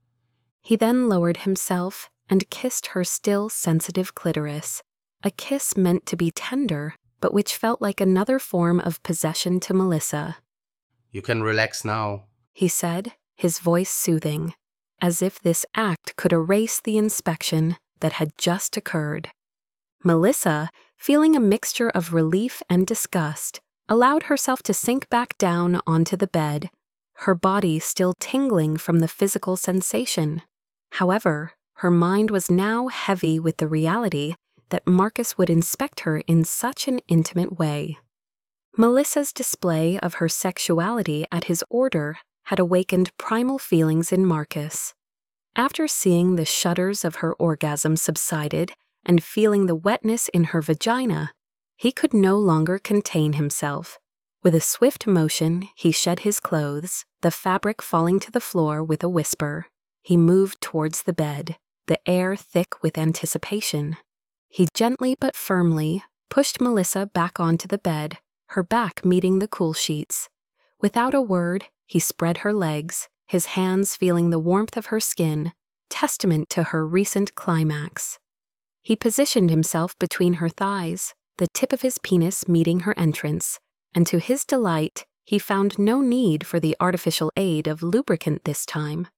He then lowered himself and kissed her still sensitive clitoris, a kiss meant to be tender, but which felt like another form of possession to Melissa. You can relax now, he said, his voice soothing, as if this act could erase the inspection that had just occurred. Melissa, feeling a mixture of relief and disgust, allowed herself to sink back down onto the bed, her body still tingling from the physical sensation. However, her mind was now heavy with the reality that Marcus would inspect her in such an intimate way. Melissa's display of her sexuality at his order had awakened primal feelings in Marcus. After seeing the shudders of her orgasm subsided and feeling the wetness in her vagina, he could no longer contain himself. With a swift motion, he shed his clothes, the fabric falling to the floor with a whisper. He moved towards the bed, the air thick with anticipation. He gently but firmly pushed Melissa back onto the bed, her back meeting the cool sheets. Without a word, he spread her legs, his hands feeling the warmth of her skin, testament to her recent climax. He positioned himself between her thighs, the tip of his penis meeting her entrance, and to his delight, he found no need for the artificial aid of lubricant this time.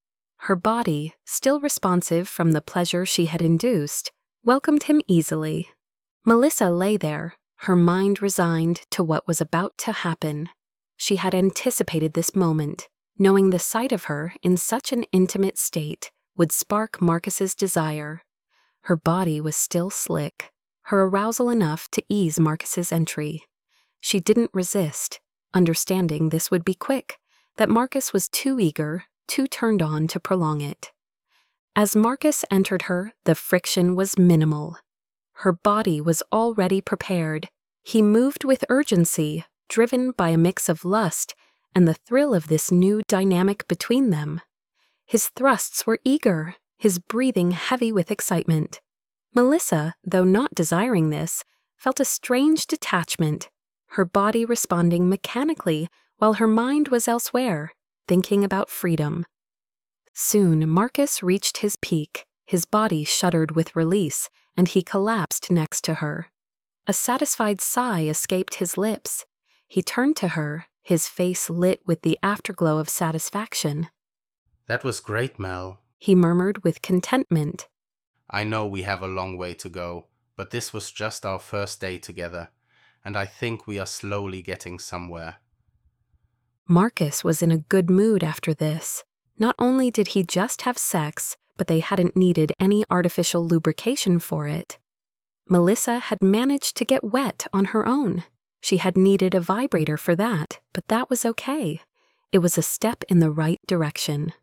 Her body, still responsive from the pleasure she had induced, welcomed him easily. Melissa lay there, her mind resigned to what was about to happen. She had anticipated this moment, knowing the sight of her in such an intimate state would spark Marcus's desire. Her body was still slick, her arousal enough to ease Marcus's entry. She didn't resist, understanding this would be quick, that Marcus was too eager, too turned on to prolong it. As Marcus entered her, the friction was minimal. Her body was already prepared. He moved with urgency, driven by a mix of lust and the thrill of this new dynamic between them. His thrusts were eager, his breathing heavy with excitement. Melissa, though not desiring this, felt a strange detachment, her body responding mechanically while her mind was elsewhere, thinking about freedom. Soon Marcus reached his peak, his body shuddered with release, and he collapsed next to her. A satisfied sigh escaped his lips. He turned to her, his face lit with the afterglow of satisfaction. That was great, Mel. He murmured with contentment. I know we have a long way to go, but this was just our first day together, and I think we are slowly getting somewhere. Marcus was in a good mood after this. Not only did he just have sex, but they hadn't needed any artificial lubrication for it. Melissa had managed to get wet on her own. She had needed a vibrator for that, but that was okay. It was a step in the right direction.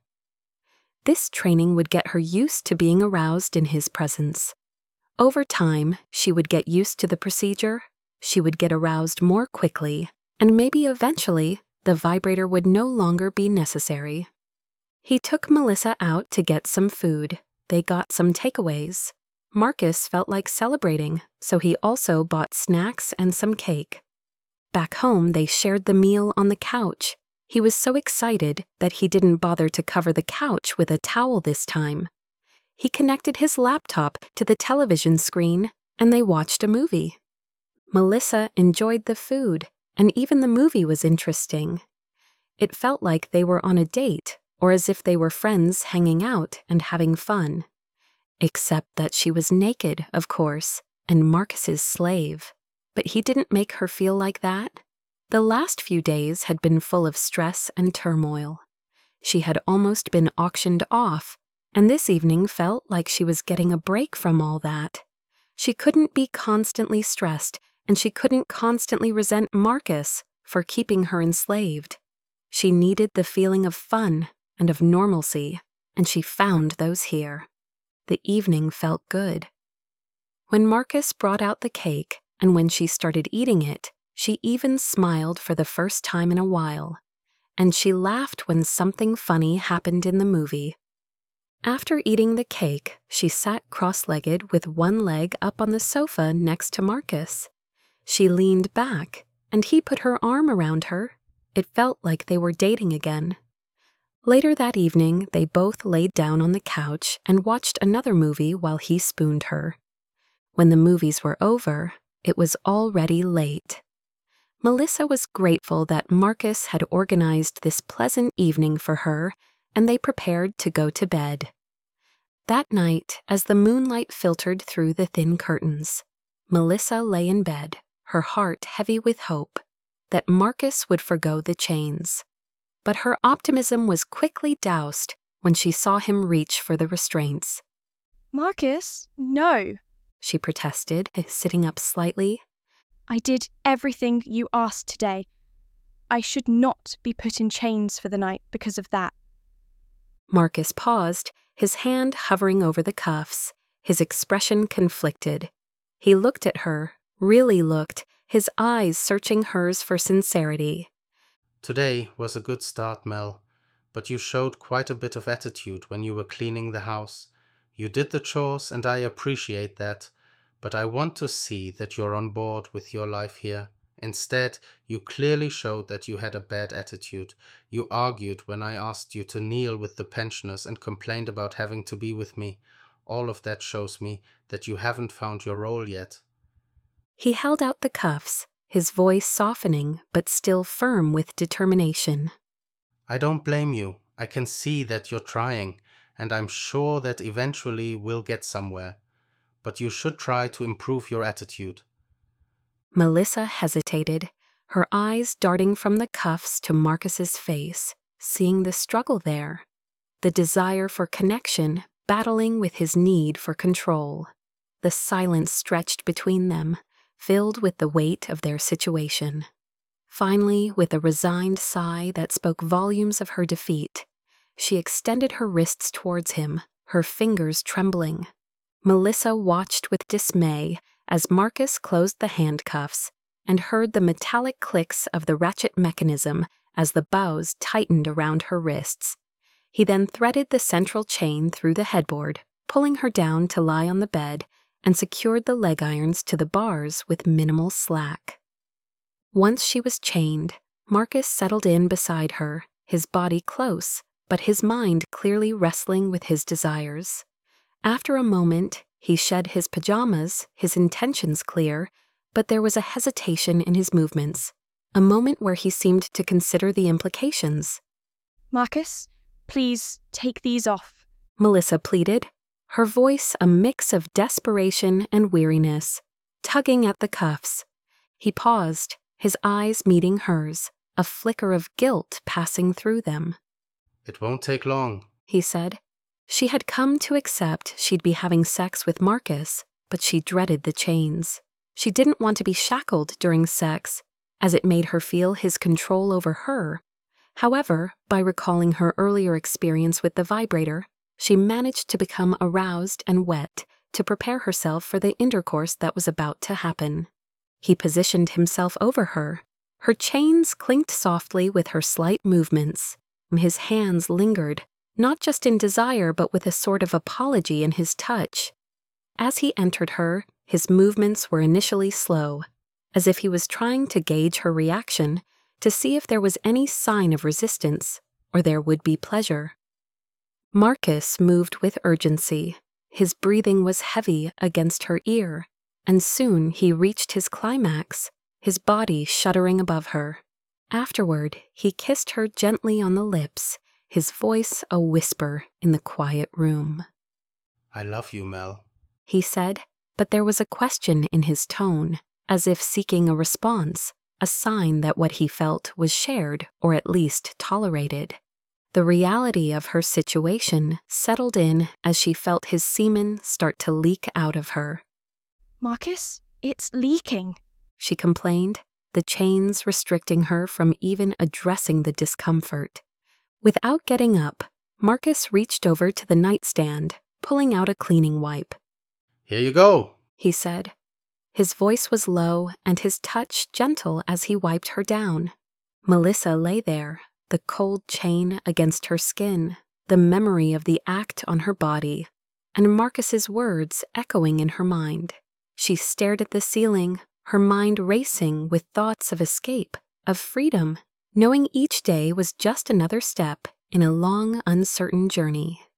This training would get her used to being aroused in his presence. Over time, she would get used to the procedure, she would get aroused more quickly, and maybe eventually the vibrator would no longer be necessary. He took Melissa out to get some food. They got some takeaways. Marcus felt like celebrating, so he also bought snacks and some cake. Back home, they shared the meal on the couch. He was so excited that he didn't bother to cover the couch with a towel this time. He connected his laptop to the television screen, and they watched a movie. Melissa enjoyed the food, and even the movie was interesting. It felt like they were on a date, or as if they were friends hanging out and having fun. Except that she was naked, of course, and Marcus's slave. But he didn't make her feel like that. The last few days had been full of stress and turmoil. She had almost been auctioned off, and this evening felt like she was getting a break from all that. She couldn't be constantly stressed, and she couldn't constantly resent Marcus for keeping her enslaved. She needed the feeling of fun and of normalcy, and she found those here. The evening felt good. When Marcus brought out the cake, and when she started eating it, she even smiled for the first time in a while, and she laughed when something funny happened in the movie. After eating the cake, she sat cross-legged with one leg up on the sofa next to Marcus. She leaned back, and he put her arm around her. It felt like they were dating again. Later that evening, they both laid down on the couch and watched another movie while he spooned her. When the movies were over, it was already late. Melissa was grateful that Marcus had organized this pleasant evening for her, and they prepared to go to bed. That night, as the moonlight filtered through the thin curtains, Melissa lay in bed, her heart heavy with hope that Marcus would forgo the chains. But her optimism was quickly doused when she saw him reach for the restraints. Marcus, no. She protested, sitting up slightly. I did everything you asked today. I should not be put in chains for the night because of that. Marcus paused, his hand hovering over the cuffs, his expression conflicted. He looked at her, really looked, his eyes searching hers for sincerity. Today was a good start, Mel, but you showed quite a bit of attitude when you were cleaning the house. You did the chores, and I appreciate that, but I want to see that you're on board with your life here. Instead, you clearly showed that you had a bad attitude. You argued when I asked you to kneel with the pensioners and complained about having to be with me. All of that shows me that you haven't found your role yet. He held out the cuffs, his voice softening but still firm with determination. I don't blame you. I can see that you're trying, and I'm sure that eventually we'll get somewhere. But you should try to improve your attitude. Melissa hesitated, her eyes darting from the cuffs to Marcus's face, seeing the struggle there, the desire for connection battling with his need for control. The silence stretched between them, filled with the weight of their situation. Finally, with a resigned sigh that spoke volumes of her defeat, she extended her wrists towards him, her fingers trembling. Melissa watched with dismay as Marcus closed the handcuffs and heard the metallic clicks of the ratchet mechanism as the bows tightened around her wrists. He then threaded the central chain through the headboard, pulling her down to lie on the bed, and secured the leg irons to the bars with minimal slack. Once she was chained, Marcus settled in beside her, his body close, but his mind clearly wrestling with his desires. After a moment, he shed his pajamas, his intentions clear, but there was a hesitation in his movements, a moment where he seemed to consider the implications. Marcus, please take these off, Melissa pleaded, her voice a mix of desperation and weariness, tugging at the cuffs. He paused, his eyes meeting hers, a flicker of guilt passing through them. It won't take long, he said. She had come to accept she'd be having sex with Marcus, but she dreaded the chains. She didn't want to be shackled during sex, as it made her feel his control over her. However, by recalling her earlier experience with the vibrator, she managed to become aroused and wet to prepare herself for the intercourse that was about to happen. He positioned himself over her. Her chains clinked softly with her slight movements. His hands lingered, not just in desire but with a sort of apology in his touch. As he entered her, his movements were initially slow, as if he was trying to gauge her reaction to see if there was any sign of resistance or there would be pleasure. Marcus moved with urgency. His breathing was heavy against her ear, and soon he reached his climax, his body shuddering above her. Afterward, he kissed her gently on the lips, his voice a whisper in the quiet room. I love you, Mel, he said, but there was a question in his tone, as if seeking a response, a sign that what he felt was shared or at least tolerated. The reality of her situation settled in as she felt his semen start to leak out of her. Marcus, it's leaking, she complained, the chains restricting her from even addressing the discomfort. Without getting up, Marcus reached over to the nightstand, pulling out a cleaning wipe. Here you go, he said. His voice was low and his touch gentle as he wiped her down. Melissa lay there, the cold chain against her skin, the memory of the act on her body, and Marcus's words echoing in her mind. She stared at the ceiling, her mind racing with thoughts of escape, of freedom, knowing each day was just another step in a long, uncertain journey.